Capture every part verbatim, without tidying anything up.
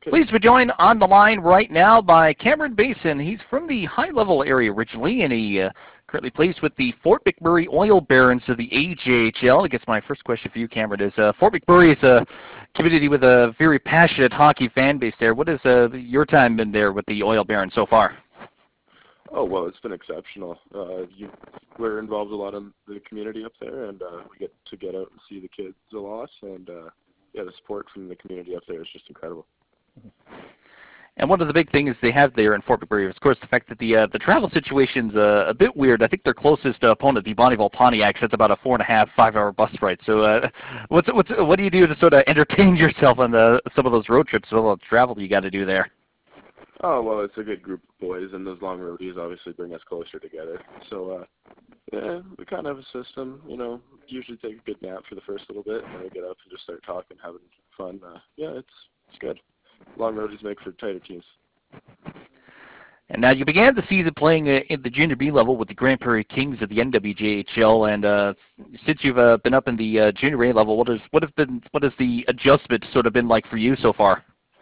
Pleased to be joined on the line right now by Cameron Basin. He's from the high-level area originally, and he uh, currently plays with the Fort McMurray Oil Barons of the A J H L. I guess my first question for you, Cameron, is uh, Fort McMurray is a community with a very passionate hockey fan base there. What has uh, your time been there with the Oil Barons so far? Oh, well, it's been exceptional. Uh, you, we're involved a lot in the community up there, and uh, we get to get out and see the kids a lot, and uh, yeah, the support from the community up there is just incredible. And one of the big things they have there in Fort McMurray is, of course, the fact that the uh, the travel situation's uh, a bit weird. I think their closest uh, opponent, the Bonnyville Pontiacs, that's about a four and a half, five hour bus ride. So, uh, what's what's what do you do to sort of entertain yourself on the some of those road trips? With all the travel you got to do there. Oh, well, it's a good group of boys, and those long roadies obviously bring us closer together. So, uh, yeah, we kind of have a system. You know, usually take a good nap for the first little bit, and then we get up and just start talking, having fun. Uh, yeah, it's it's good. Long roadies make for tighter teams. And now you began the season playing uh, in the Junior B level with the Grand Prairie Kings of the N W J H L, and uh, since you've uh, been up in the uh, Junior A level, what has what have been what has the adjustment sort of been like for you so far?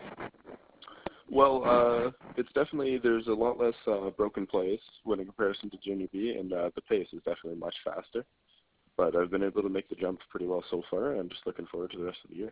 Well, uh, it's definitely there's a lot less uh, broken plays when in comparison to Junior B, and uh, the pace is definitely much faster. But I've been able to make the jump pretty well so far, and I'm just looking forward to the rest of the year.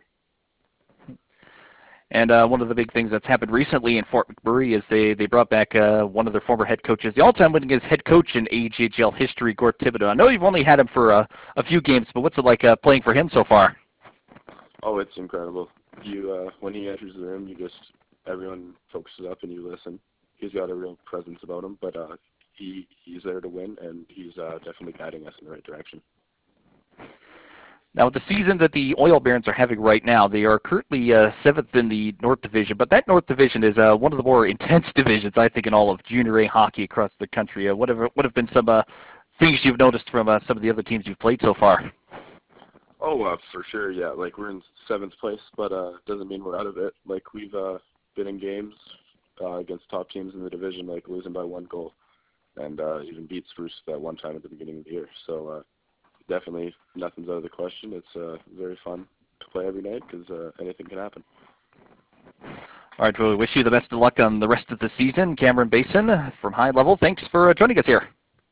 And uh, one of the big things that's happened recently in Fort McMurray is they, they brought back uh, one of their former head coaches, the all-time winningest head coach in A J H L history, Gort Thibodeau. I know you've only had him for uh, a few games, but what's it like uh, playing for him so far? Oh, it's incredible. You uh, when he enters the room, you just everyone focuses up and you listen. He's got a real presence about him, but uh, he he's there to win, and he's uh, definitely guiding us in the right direction. Now, with the season that the Oil Barons are having right now, they are currently uh, seventh in the North Division, but that North Division is uh, one of the more intense divisions, I think, in all of Junior A hockey across the country. Uh, what, have, what have been some uh, things you've noticed from uh, some of the other teams you've played so far? Oh, uh, for sure, yeah. Like, we're in seventh place, but uh, doesn't mean we're out of it. Like, we've uh, been in games uh, against top teams in the division, like losing by one goal, and uh, even beat Spruce that one time at the beginning of the year. So, uh, definitely nothing's out of the question. It's uh, very fun to play every night because uh, anything can happen. All right, well, we wish you the best of luck on the rest of the season. Cameron Basin from High Level, thanks for joining us here.